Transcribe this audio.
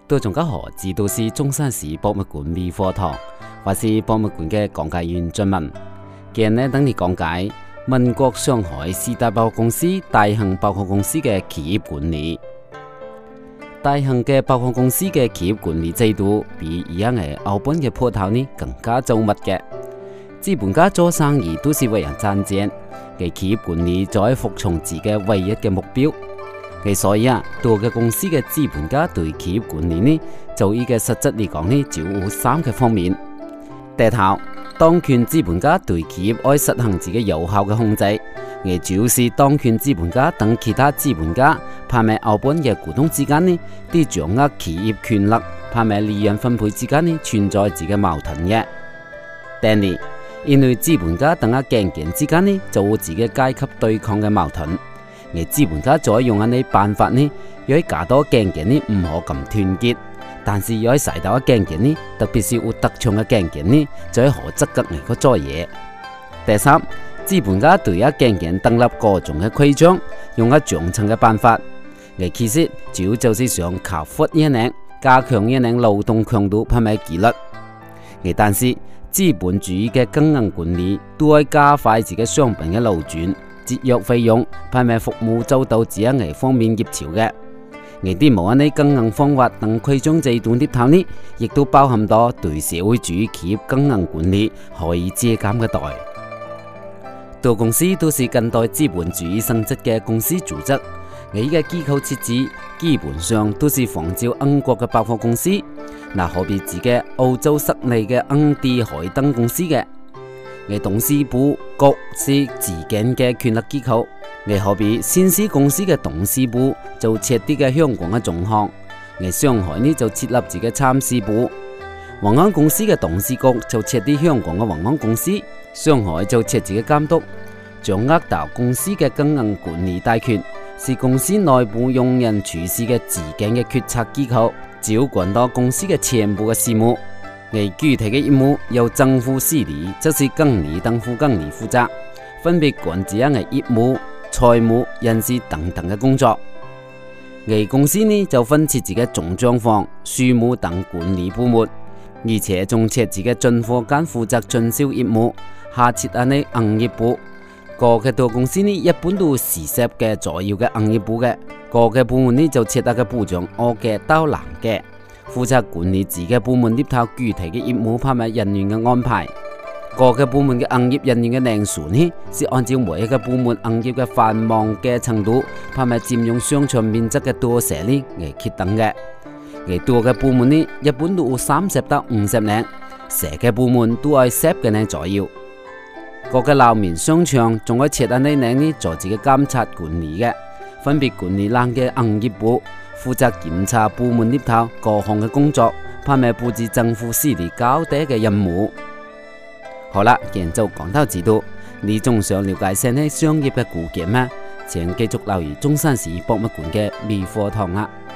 都仲家何知道是中山市博物館微課堂，或是博物館嘅講解員俊文。今日呢，等你講解民國上海四大百貨公司大恒百貨公司嘅企業管理。大恒嘅百貨公司嘅企業管理制度比以前嘅澳本嘅鋪頭呢更加周密嘅。資本家做生意都是為人賺錢，嘅企業管理就係服從自己唯一嘅目標。所以多嘅公司嘅資本家對企業管理呢，就依嘅實質嚟講呢，就有三個方面。第一頭，當權資本家對企業愛實行自己有效嘅控制，主要是當權資本家等其他資本家拍賣澳本嘅股東之間呢，啲掌握企業權力、拍賣利潤分配之間呢，存在自己矛盾嘅。第二，因為資本家等競權之間呢，就有自己階級對抗嘅矛盾。資本家再用啲辦法呢，要加多競權呢，唔可咁團結，但是要使到競權呢，特別是有特長嘅競權呢，就可積極嚟個做嘢。第三，資本家對競權訂立各種嘅規章，用獎懲嘅辦法，其實主要就是想靠闊一領，加強一領勞動強度，拍賣紀律。但是資本主義嘅經營管理都會加快自己商品嘅流轉，節約費用，拍賣服務周到之一方面業潮嘅。啲無呢經營方法等規章制度啲頭呢，亦都包含到對社會主義企業經營管理可以借鑒嘅代。多公司都是近代資本主義性質嘅公司組織，嘅機構設置基本上都是仿照英國嘅百貨公司，可比自己澳洲悉尼嘅恩地海登公司嘅。董事部局是自建嘅權力機構，可比先施公司嘅董事部就設啲嘅香港嘅總行，上海呢就設立自己參事部，宏安公司嘅董事局就設啲香港嘅宏安公司，上海就設自己監督，掌握到公司嘅經營管理大權，是公司內部用人處事嘅自建嘅決策機構，照管到公司嘅全部嘅事務。具體嘅業務由正副司理，即是經理等副經理負責，分別管治業務、財務、人事等等嘅工作。公司呢就分設自己總賬房、稅務等管理部門，而且仲設自己進貨間負責進銷業務，下設營業部。各個大公司呢一般都40嘅左右嘅營業部嘅，各個部門呢就設嘅部長2嘅到9嘅。負責管理自己部門呢套具體嘅業務拍賣人員嘅安排，各個部門嘅營業人員嘅人數呢，是按照每一個部門營業嘅繁忙嘅程度，拍賣佔用商場面積嘅多少呢嚟決定嘅。多個部門呢，一般都有30到50人，小嘅部門都係10個人左右。各個樓面商場仲可以設啲人呢做自己監察管理嘅，分別管理欄嘅營業部。負責檢查部門呢頭各項嘅工作，拍賣布置政府司理交代嘅任務。好啦，今日就講到這度。你仲想了解些呢商業嘅古典嗎？請繼續留意中山市博物館嘅微課堂啦。